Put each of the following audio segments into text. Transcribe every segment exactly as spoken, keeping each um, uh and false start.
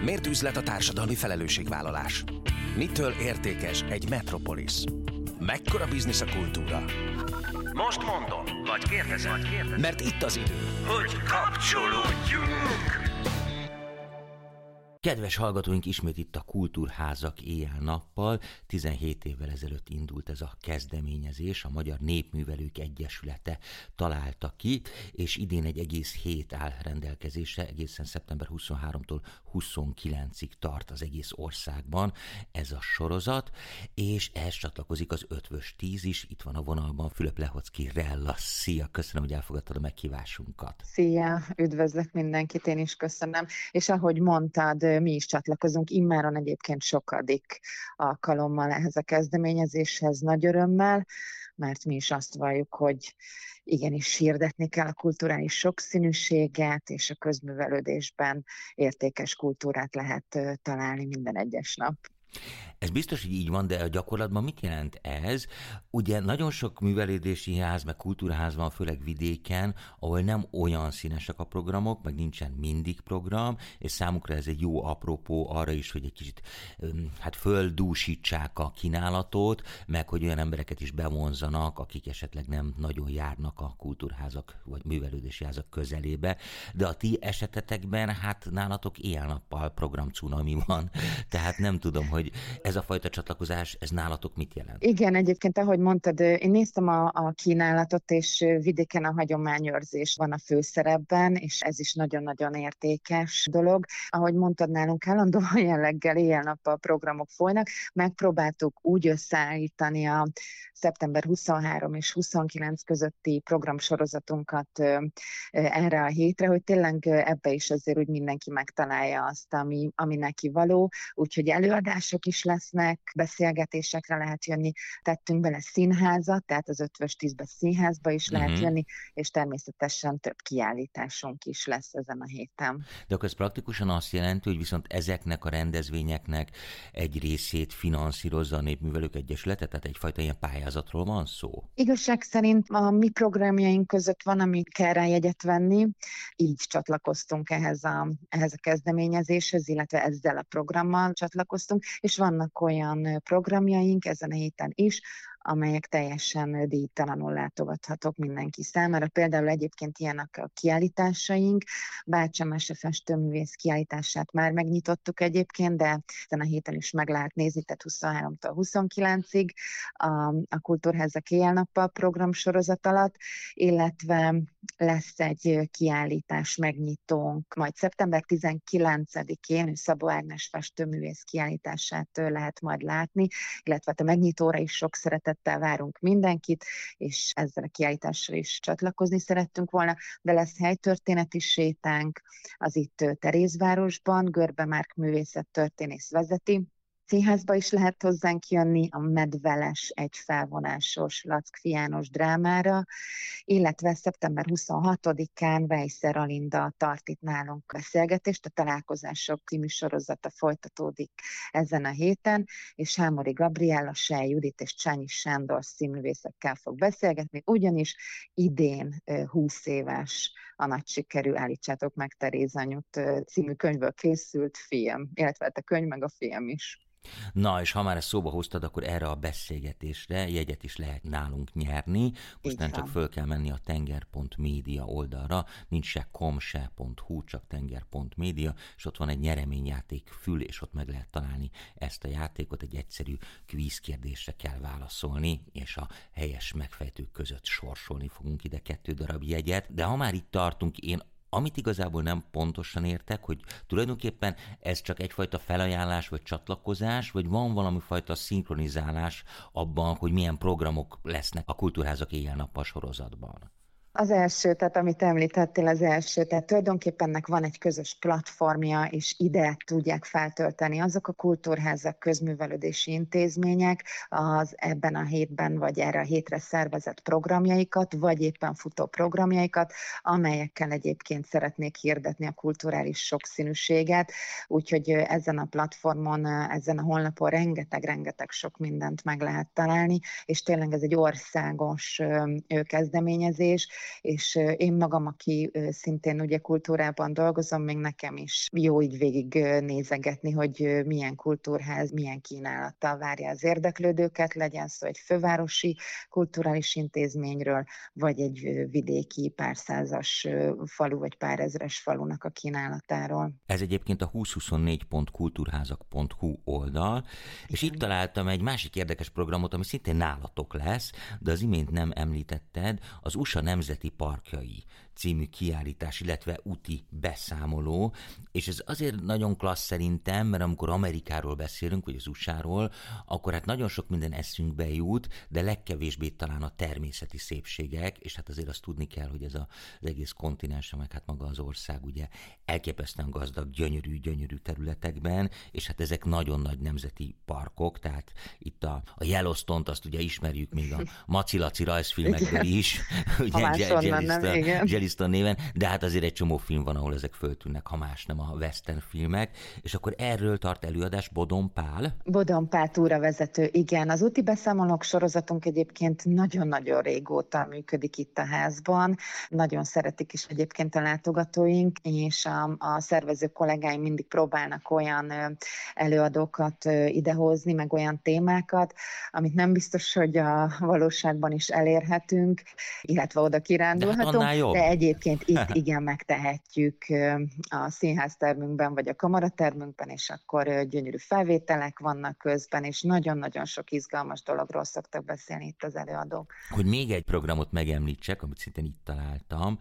Miért üzlet a társadalmi felelősségvállalás? Mitől értékes egy metropolisz? Mekkora biznisz a kultúra? Most mondom, vagy kérdezem, vagy kérdezem. Mert itt az idő, hogy kapcsolódjunk! Kedves hallgatóink, ismét itt a Kultúrházak éjjel-nappal. tizenhét évvel ezelőtt indult ez a kezdeményezés, a Magyar Népművelők Egyesülete találta ki, és idén egy egész hét áll rendelkezésre, egészen szeptember huszonharmadikától huszonkilencedikéig tart az egész országban ez a sorozat, és ehhez csatlakozik az Ötvös tíz is. Itt van a vonalban Fülöp Lehocki Rella. Szia, köszönöm, hogy elfogadtad a meghívásunkat. Szia, üdvözlök mindenkit, én is köszönöm. És ahogy mondtad, mi is csatlakozunk immáron egyébként sokadik alkalommal ehhez a kezdeményezéshez nagy örömmel, mert mi is azt valljuk, hogy igenis hirdetni kell a kulturális sokszínűséget, és a közművelődésben értékes kultúrát lehet találni minden egyes nap. Ez biztos, hogy így van, de a gyakorlatban mit jelent ez? Ugye nagyon sok művelődési ház, meg kultúrház van, főleg vidéken, ahol nem olyan színesek a programok, meg nincsen mindig program, és számukra ez egy jó apropó arra is, hogy egy kicsit hát földúsítsák a kínálatot, meg hogy olyan embereket is bevonzanak, akik esetleg nem nagyon járnak a kultúrházak vagy művelődési házak közelébe. De a ti esetetekben hát nálatok éjjel-nappal programcunami van, tehát nem tudom, hogy ez a fajta csatlakozás, ez nálatok mit jelent? Igen, egyébként, ahogy mondtad, én néztem a, a kínálatot, és vidéken a hagyományőrzés van a főszerepben, és ez is nagyon-nagyon értékes dolog. Ahogy mondtad, nálunk állandóan jelleggel éjjel-nappal programok folynak, megpróbáltuk úgy összeállítani a szeptember huszonharmadika és huszonkilencedike közötti programsorozatunkat erre a hétre, hogy tényleg ebbe is azért úgy mindenki megtalálja azt, ami, ami neki való, úgyhogy előadások is lesznek, beszélgetésekre lehet jönni, tettünk bele színházat, tehát az Ötvös tízbe színházba is lehet uh-huh. jönni, és természetesen több kiállításunk is lesz ezen a héten. De akkor ez praktikusan azt jelenti, hogy viszont ezeknek a rendezvényeknek egy részét finanszírozza a Népművelők Egyesülete, tehát egyfajta ilyen pályázatról van szó? Igazság szerint a mi programjaink között van, amik kell rá jegyet venni, így csatlakoztunk ehhez a, ehhez a kezdeményezéshez, illetve ezzel a programmal csatlakoztunk, és vannak olyan programjaink ezen a héten is, amelyek teljesen díjtalanul látogathatók mindenki számára. Például egyébként ilyenek a kiállításaink, Bácsa Mese festőművész kiállítását már megnyitottuk egyébként, de ezen a héten is meg lehet nézni, tehát huszonharmadikától huszonkilencedikéig a, a Kultúrházak éjjel-nappal program sorozat alatt, illetve lesz egy kiállítás megnyitónk, majd szeptember tizenkilencedikén Szabó Ágnes festőművész kiállítását lehet majd látni, illetve a megnyitóra is sok szeretettel várunk mindenkit, és ezzel a kiállítással is csatlakozni szerettünk volna, de lesz helytörténeti sétánk, az itt Terézvárosban, Görbe Márk művészettörténész vezeti. Színházba is lehet hozzánk jönni a Medveles egy felvonásos Lackfi János drámára, illetve szeptember huszonhatodikán Weisser Alinda tart itt nálunk beszélgetést, a Találkozások című sorozata folytatódik ezen a héten, és Hámori Gabriella, Sely Judit és Csányi Sándor színművészekkel fog beszélgetni, ugyanis idén húsz éves a nagy sikerű Állítsátok meg Teréz anyut című könyvből készült film, illetve a könyv meg a film is. Na, és ha már ezt szóba hoztad, akkor erre a beszélgetésre jegyet is lehet nálunk nyerni. Most nem csak föl kell menni a tenger pont média oldalra, nincs se com, se .hu, csak tenger pont média, és ott van egy nyereményjáték fül, és ott meg lehet találni ezt a játékot. Egy egyszerű kvízkérdésre kell válaszolni, és a helyes megfejtők között sorsolni fogunk ide kettő darab jegyet. De ha már itt tartunk, én amit igazából nem pontosan értek, hogy tulajdonképpen ez csak egyfajta felajánlás vagy csatlakozás, vagy van valami fajta szinkronizálás abban, hogy milyen programok lesznek a Kultúrházak éjjel-nappal sorozatban. Az első, tehát amit említettél, az első, tehát tulajdonképpen ennek van egy közös platformja, és ide tudják feltölteni azok a kultúrházak, közművelődési intézmények az ebben a hétben, vagy erre a hétre szervezett programjaikat, vagy éppen futó programjaikat, amelyekkel egyébként szeretnék hirdetni a kulturális sokszínűséget, úgyhogy ezen a platformon, ezen a honlapon rengeteg-rengeteg sok mindent meg lehet találni, és tényleg ez egy országos kezdeményezés, és én magam, aki szintén ugye kultúrában dolgozom, még nekem is jó így végig nézegetni, hogy milyen kultúrház, milyen kínálattal várja az érdeklődőket, legyen szó egy fővárosi kulturális intézményről, vagy egy vidéki pár százas falu, vagy pár ezres falunak a kínálatáról. Ez egyébként a húsz huszonnégy pont kultúrházak pont hu oldal, igen. És itt találtam egy másik érdekes programot, ami szintén nálatok lesz, de az imént nem említetted, az u es á Nemzeti Parkjai című kiállítás, illetve úti beszámoló, és ez azért nagyon klassz szerintem, mert amikor Amerikáról beszélünk, vagy az u es á-ról, akkor hát nagyon sok minden eszünkbe jut, de legkevésbé talán a természeti szépségek, és hát azért azt tudni kell, hogy ez az egész kontinens, meg hát maga az ország ugye elképesztően gazdag, gyönyörű, gyönyörű területekben, és hát ezek nagyon nagy nemzeti parkok, tehát itt a, a Yellowstone-t azt ugye ismerjük még a Maci-Laci rajzfilmekből is, ugye Yellowstone néven, de hát azért egy csomó film van, ahol ezek föltűnnek, ha más nem a western filmek, és akkor erről tart előadás Bodon Pál. Bodon Pál túravezető, igen. Az úti beszámolók sorozatunk egyébként nagyon-nagyon régóta működik itt a házban. Nagyon szeretik is egyébként a látogatóink, és a, a szervező kollégáim mindig próbálnak olyan előadókat idehozni, meg olyan témákat, amit nem biztos, hogy a valóságban is elérhetünk, illetve oda kirándulhatunk, de, hát de egyébként itt igen megtehetjük a színháztermünkben, vagy a kamaratermünkben, és akkor gyönyörű felvételek vannak közben, és nagyon-nagyon sok izgalmas dologról szoktak beszélni itt az előadók. Hogy még egy programot megemlítsek, amit szintén itt találtam,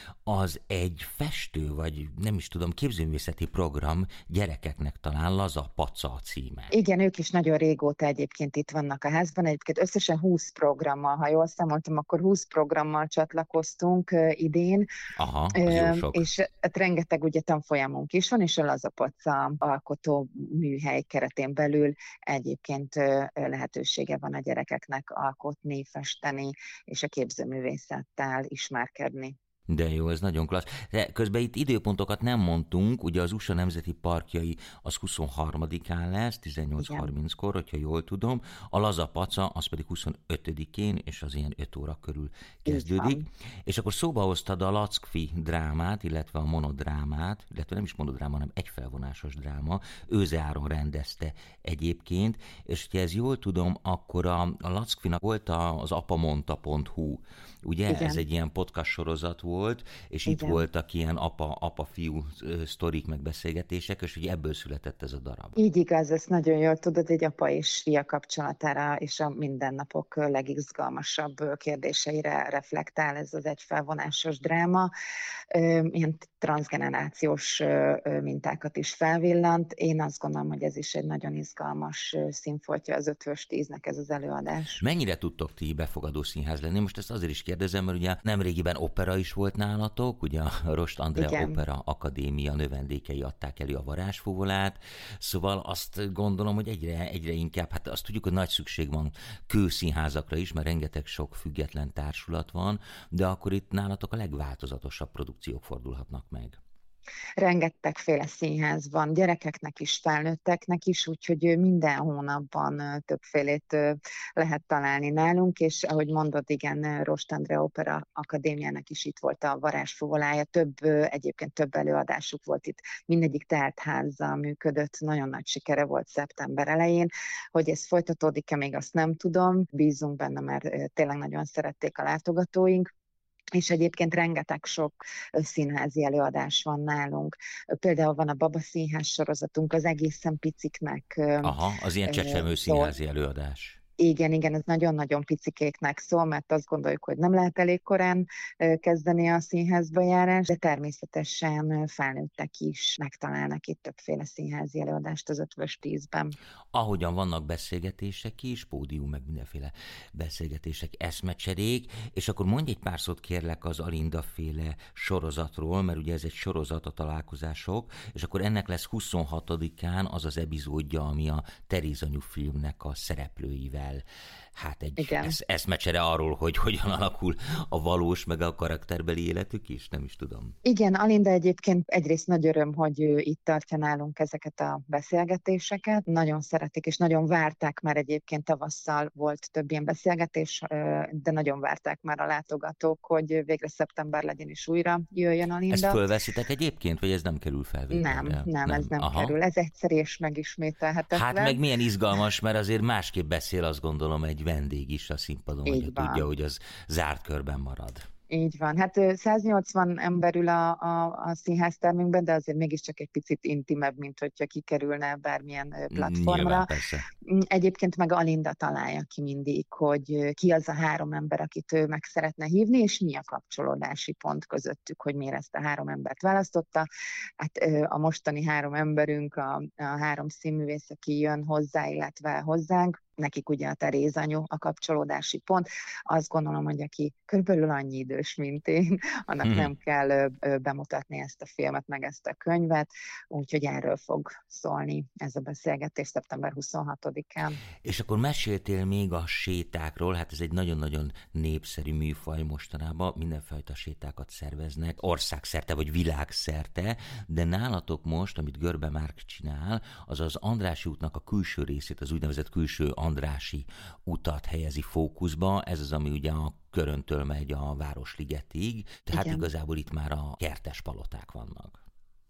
az egy festő, vagy nem is tudom, képzőművészeti program gyerekeknek talán Laza Paca a címe. Igen, ők is nagyon régóta egyébként itt vannak a házban, egyébként összesen húsz programmal, ha jól számoltam, akkor húsz programmal csatlakoztunk idén. Aha, az jó sok. És hát rengeteg ugye tanfolyamunk is van, és a Laza Paca alkotó műhely keretén belül egyébként lehetősége van a gyerekeknek alkotni, festeni, és a képzőművészettel ismerkedni. De jó, ez nagyon klassz. De közben itt időpontokat nem mondtunk, ugye az u es á Nemzeti Parkjai az huszonharmadikán lesz, tizennyolc harminckor, hogyha jól tudom, a Laza Paca az pedig huszonötödikén, és az ilyen öt óra körül kezdődik. És akkor szóba hoztad a Lackfi drámát, illetve a monodrámát, illetve nem is monodráma, hanem egyfelvonásos dráma, Őze Áron rendezte egyébként, és hogyha ez jól tudom, akkor a, a Lackfinak volt az apamondta pont hu, ugye? Igen. Ez egy ilyen podcast sorozat volt, volt, és igen. Itt voltak ilyen apa, apa-fiú sztorik, meg beszélgetések, és ugye ebből született ez a darab. Így igaz, ezt nagyon jól tudod, egy apa és fia kapcsolatára és a mindennapok legizgalmasabb kérdéseire reflektál ez az egyfelvonásos dráma. Ilyen transzgenerációs mintákat is felvillant. Én azt gondolom, hogy ez is egy nagyon izgalmas színfoltja az ötvös tíznek ez az előadás. Mennyire tudtok ti befogadó színház lenni? Most ezt azért is kérdezem, mert ugye nemrégiben opera is volt nálatok, ugye a Rost Andrea Igen. Opera Akadémia növendékei adták elő a Varázsfuvolát, szóval azt gondolom, hogy egyre, egyre inkább, hát azt tudjuk, hogy nagy szükség van kőszínházakra is, mert rengeteg sok független társulat van, de akkor itt nálatok a legváltozatosabb produkciók fordulhatnak meg. Rengetegféle színház van, gyerekeknek is, felnőtteknek is, úgyhogy minden hónapban többfélét lehet találni nálunk, és ahogy mondod, igen, Rost Andrea Opera Akadémiának is itt volt a Varázsfuvolája, több, egyébként több előadásuk volt itt, mindegyik teltházzal működött, nagyon nagy sikere volt szeptember elején, hogy ez folytatódik-e, még azt nem tudom, bízunk benne, mert tényleg nagyon szerették a látogatóink. És egyébként rengeteg sok színházi előadás van nálunk. Például van a Baba Színház sorozatunk, az egészen piciknek. Aha, az ilyen csecsemő színházi előadás. Igen, igen, ez nagyon-nagyon picikéknek szól, mert azt gondoljuk, hogy nem lehet elég korán kezdeni a színházba járás, de természetesen felnőttek is megtalálnak itt többféle színházi előadást az ötvös tízben. Ahogyan vannak beszélgetések is, pódium, meg mindenféle beszélgetések, eszmecserék, és akkor mondj egy pár szót kérlek az Alinda féle sorozatról, mert ugye ez egy sorozat, a találkozások, és akkor ennek lesz huszonhatodikán az az epizódja, ami a Teréz anyu filmnek a szereplőivel el hát egy Igen. esz, eszmecsere arról, hogy hogyan alakul a valós, meg a karakterbeli életük is, nem is tudom. Igen, Alinda egyébként egyrészt nagy öröm, hogy ő itt tartja nálunk ezeket a beszélgetéseket. Nagyon szeretik, és nagyon várták már egyébként tavasszal volt több ilyen beszélgetés, de nagyon várták már a látogatók, hogy végre szeptember legyen is újra jöjjön Alinda. Ezt fölveszitek egyébként, vagy ez nem kerül felvételre? Nem, nem, nem, ez nem Aha. kerül. Ez egyszerű és megismételhetetlen. Hát meg milyen izgalmas, mert azért másképp beszél, azt gondolom, egy vendég is a színpadon, hogy tudja, hogy az zárt körben marad. Így van. Hát száznyolcvan ember ül a, a, a színháztermünkben, de azért mégiscsak egy picit intimebb, mint hogyha kikerülne bármilyen platformra. Nyilván, persze. Egyébként meg Alinda találja ki mindig, hogy ki az a három ember, akit ő meg szeretne hívni, és mi a kapcsolódási pont közöttük, hogy miért ezt a három embert választotta. Hát a mostani három emberünk, a, a három színművész, aki jön hozzá, illetve hozzánk, nekik ugye a Teréz anyu a kapcsolódási pont. Azt gondolom, hogy aki körülbelül annyi idős, mint én, annak hmm. nem kell ö, ö, bemutatni ezt a filmet, meg ezt a könyvet, úgyhogy erről fog szólni ez a beszélgetés szeptember huszonhatodikán. És akkor meséltél még a sétákról, hát ez egy nagyon-nagyon népszerű műfaj mostanában, mindenfajta sétákat szerveznek, országszerte vagy világszerte, de nálatok most, amit Görbe Márk csinál, az az Andrássy útnak a külső részét, az úgynevezett külső Andrássy utat helyezi fókuszba, ez az, ami ugye a Köröntől megy a Városligetig, tehát igen. Igazából itt már a kertes paloták vannak.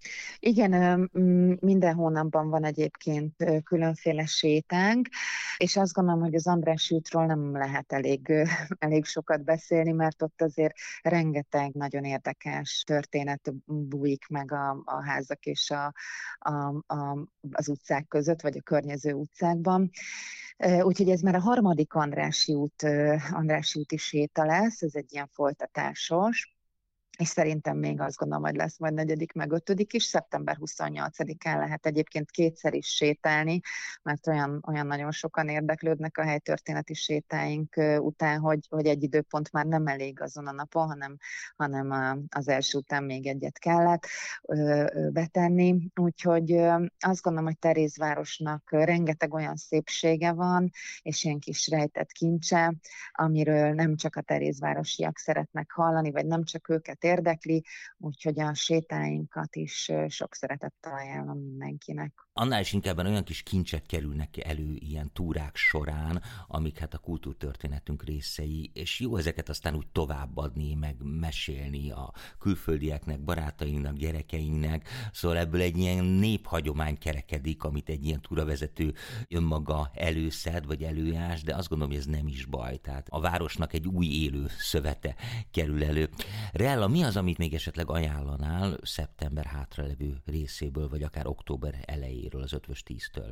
Igen, minden hónapban van egyébként különféle sétánk, és azt gondolom, hogy az Andrássy útról nem lehet elég, elég sokat beszélni, mert ott azért rengeteg nagyon érdekes történet bújik meg a, a házak és a, a, a, az utcák között, vagy a környező utcákban. Úgyhogy ez már a harmadik Andrássy út, Andrássy úti séta lesz, ez egy ilyen folytatásos, és szerintem még azt gondolom, hogy lesz majd negyedik, meg ötödik is, szeptember huszonnyolcadikán lehet egyébként kétszer is sétálni, mert olyan, olyan nagyon sokan érdeklődnek a helytörténeti sétáink után, hogy, hogy egy időpont már nem elég azon a napon, hanem, hanem az első után még egyet kellett betenni. Úgyhogy azt gondolom, hogy Terézvárosnak rengeteg olyan szépsége van, és ilyen kis rejtett kincse, amiről nem csak a terézvárosiak szeretnek hallani, vagy nem csak őket érdekli, úgyhogy a sétáinkat is sok szeretettel ajánlom mindenkinek. Annál is inkább olyan kis kincsek kerülnek elő ilyen túrák során, amik hát a kultúrtörténetünk részei, és jó ezeket aztán úgy továbbadni, meg mesélni a külföldieknek, barátainknak, gyerekeinknek, szóval ebből egy ilyen néphagyomány kerekedik, amit egy ilyen túravezető önmaga előszed, vagy előás, de azt gondolom, hogy ez nem is baj, tehát a városnak egy új élő szövete kerül elő. Reálla, mi az, amit még esetleg ajánlanál szeptember hátralevő részéből, vagy akár október elejéről, az ötvös tíztől?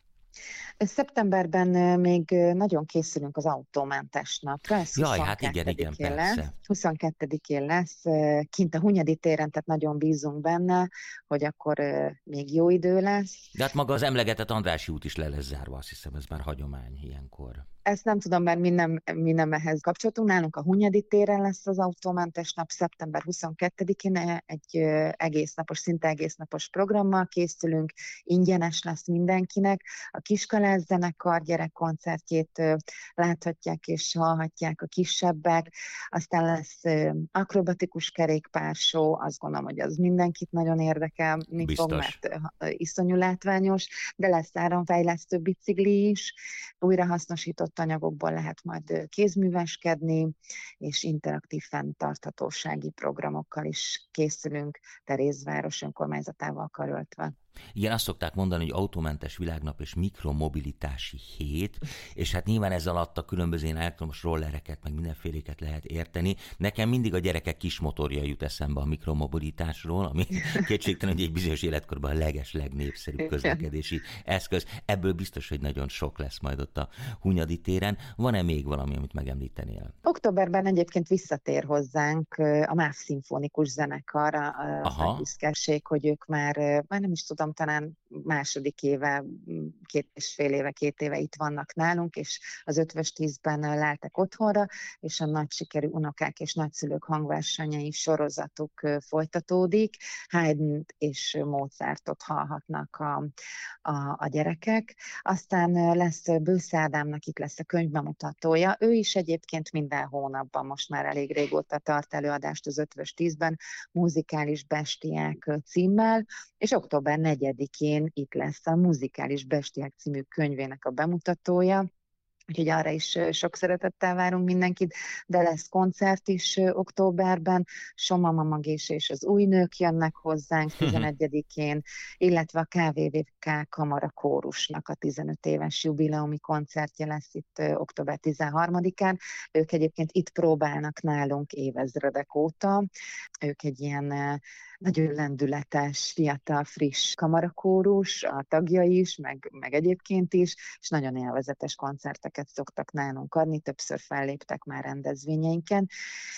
Szeptemberben még nagyon készülünk az autómentes napra. Ez Jaj, hát igen, igen, persze. Lesz. huszonkettedikén lesz, kint a Hunyadi téren, tehát nagyon bízunk benne, hogy akkor még jó idő lesz. De hát maga az emlegetett Andrássy út is le lesz zárva, azt hiszem, ez már hagyomány ilyenkor. Ezt nem tudom, mert mi nem, mi nem ehhez kapcsolatunk. Nálunk a Hunyadi téren lesz az autómentes nap szeptember huszonkettedikén, egy egész napos, szinte egész napos programmal készülünk, ingyenes lesz mindenkinek. A Kiskalász zenekar gyerekkoncertjét láthatják és hallhatják a kisebbek, aztán lesz akrobatikus kerékpárshow, azt gondolom, hogy az mindenkit nagyon érdekel, mi fog, mert iszonyú látványos, de lesz áramfejlesztő bicikli is, újrahasznosított anyagokból lehet majd kézműveskedni, és interaktív fenntarthatósági programokkal is készülünk Terézváros önkormányzatával karöltve. Igen, azt szokták mondani, hogy autómentes világnap és mikromobilitási hét, és hát nyilván ez alatt a különböző elektromos rollereket, meg mindenféléket lehet érteni. Nekem mindig a gyerekek kis motorja jut eszembe a mikromobilitásról, ami kétségtelen, hogy egy bizonyos életkorban a leges, legnépszerűbb közlekedési eszköz. Ebből biztos, hogy nagyon sok lesz majd ott a Hunyadi téren. Van-e még valami, amit megemlítenél? Októberben egyébként visszatér hozzánk a MÁV szimfonikus zenekar, a büszkeség, hogy ők már, már nem is tudom, talán második éve két és fél éve, két éve itt vannak nálunk, és az Ötvös tízben leltek otthonra, és a nagy sikerű unokák és nagyszülők hangversenyei sorozatuk folytatódik. Haydn és Mozartot hallhatnak a, a, a gyerekek. Aztán lesz Bősze Ádámnak, itt lesz a könyvbemutatója. Ő is egyébként minden hónapban most már elég régóta tart előadást az Ötvös tízben, Muzikális Bestiák címmel, és október negyedikén itt lesz a Muzikális Bestiák című könyvének a bemutatója, úgyhogy arra is sok szeretettel várunk mindenkit, de lesz koncert is októberben, Soma Mamagés és az új nők jönnek hozzánk tizenegyedikén, illetve a ká vé vé ká Kamara Kórusnak a tizenöt éves jubileumi koncertje lesz itt október tizenharmadikán. Ők egyébként itt próbálnak nálunk évezredek óta. Ők egy ilyen nagyon lendületes, fiatal, friss kamarakórus, a tagjai is, meg, meg egyébként is, és nagyon élvezetes koncerteket szoktak nálunk adni, többször felléptek már rendezvényeinken.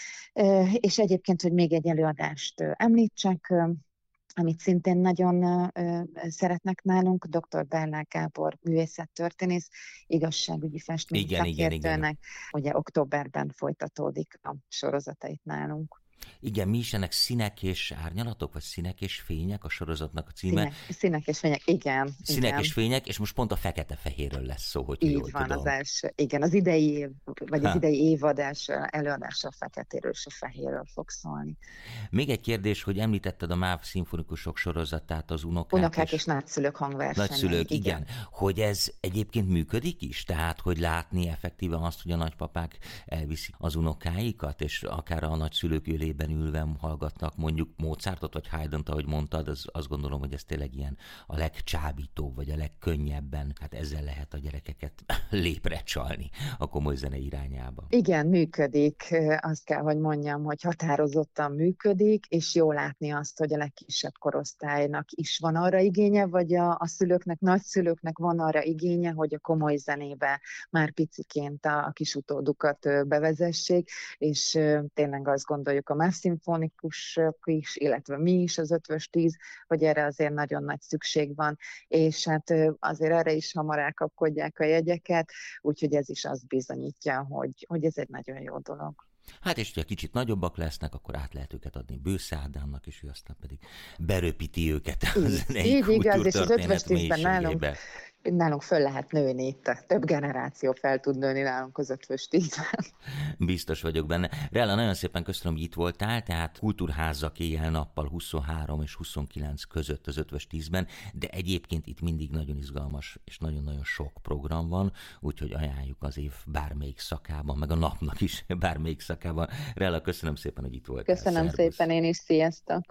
És egyébként, hogy még egy előadást említsek, amit szintén nagyon szeretnek nálunk, doktor Bernák Gábor művészettörténész, igazságügyi festmény szakértőnek, ugye októberben folytatódik a sorozatait nálunk. Igen, mi is ennek Színek és árnyalatok, vagy Színek és fények a sorozatnak a címe? Színek, színek és fények, igen. Színek igen. és fények, és most pont a fekete-fehérről lesz szó, hogy így jól van, tudom. Az első, igen, az idei év, vagy ha. az idei évad első előadása a feketéről és a fehérről fog szólni. Még egy kérdés, hogy említetted a MÁV szimfonikusok sorozatát, az unokák, unokák és, és nagyszülők hangversenyei. Nagyszülők, igen. igen. Hogy ez egyébként működik is? Tehát, hogy látni effektíven azt, hogy a nagypapák elviszik az unokáikat, és akár a nagyszülők ülében ülve hallgatnak mondjuk Mozartot, vagy Haydnt, ahogy mondtad, az, azt gondolom, hogy ez tényleg ilyen a legcsábítóbb, vagy a legkönnyebben, hát ezzel lehet a gyerekeket lépre csalni a komoly zene irányába. Igen, működik. Azt kell, hogy mondjam, hogy határozottan működik, és jó látni azt, hogy a legkisebb korosztálynak is van arra igénye, vagy a, a szülőknek, nagyszülőknek van arra igénye, hogy a komoly zenébe már piciként a, a kis utódukat bevezessék, és tényleg azt gondoljuk a MÁV szimfonikusok is, illetve mi is, az Ötvös tíz, hogy erre azért nagyon nagy szükség van, és hát azért erre is hamar elkapkodják a jegyeket, úgyhogy ez is azt bizonyítja, hogy, hogy ez egy nagyon jó dolog. Hát és ha kicsit nagyobbak lesznek, akkor át lehet őket adni Bősze Ádámnak, és ő aztán pedig beröpíti őket a zenei kultúrtörténet mélységébe. Nálunk föl lehet nőni itt, több generáció fel tud nőni nálunk az Ötvös tízben. Biztos vagyok benne. Rella, nagyon szépen köszönöm, hogy itt voltál, tehát kultúrházak éjjel-nappal huszonhárom és huszonkilenc között az Ötvös tízben, de egyébként itt mindig nagyon izgalmas és nagyon-nagyon sok program van, úgyhogy ajánljuk az év bármelyik szakában, meg a napnak is bármelyik szakában. Rella, köszönöm szépen, hogy itt voltál. Köszönöm Szervusz. Szépen, én is, sziasztok!